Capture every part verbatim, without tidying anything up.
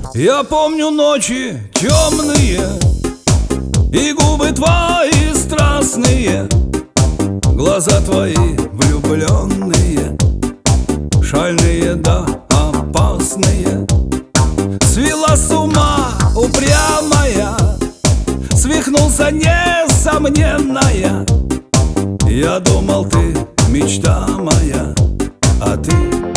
Я помню ночи темные и губы твои страстные, глаза твои влюбленные, шальные да опасные. Свела с ума упрямая, свихнулся несомненная. Я думал, ты мечта моя, а ты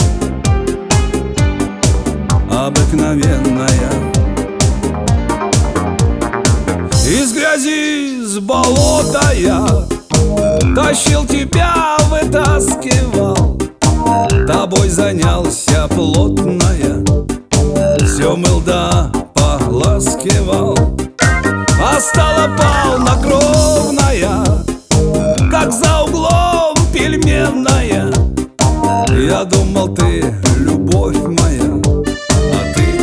обыкновенная. Из грязи, с болота я тащил тебя, вытаскивал, тобой занялся плотно я, все мыл да поласкивал. А стала полнокровная, как за углом пельменная. Я думал, ты любовь моя, а ты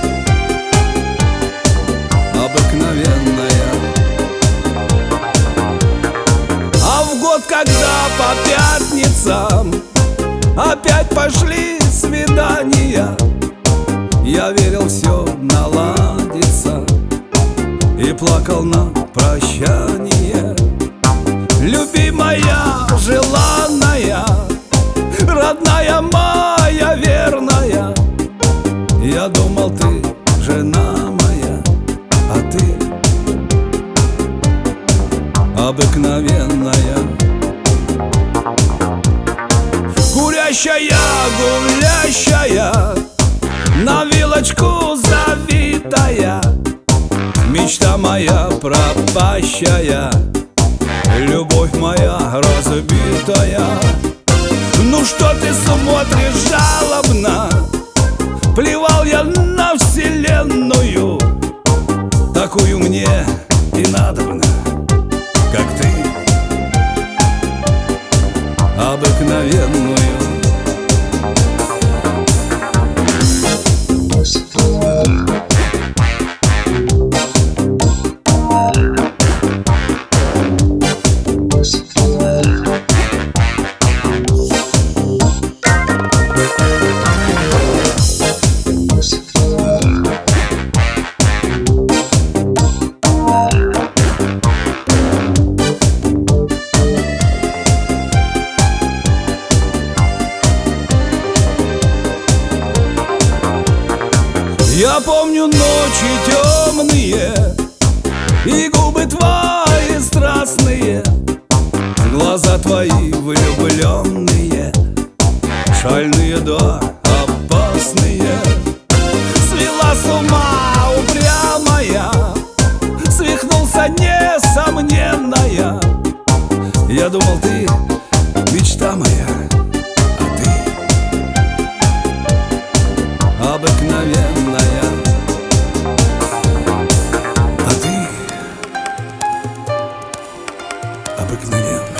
обыкновенная. А в год, когда по пятницам опять пошли свидания, я верил, все наладится, и плакал на прощание. Любимая, желанная, родная моя верная, я думал, ты жена моя, а ты обыкновенная. Курящая, гулящая, на вилочку завитая, мечта моя пропащая, любовь моя разбитая. Ну что ты смотришь жалобно? Плевал я на вселенную, такую мне и надобно, как ты, обыкновенную. Я помню ночи темные и губы твои страстные, глаза твои влюбленные, шальные да опасные. Свела с ума упрямая, свихнулся несомненная. Я думал, ты мечта моя, а ты обыкновенная. А ты обыкновенная.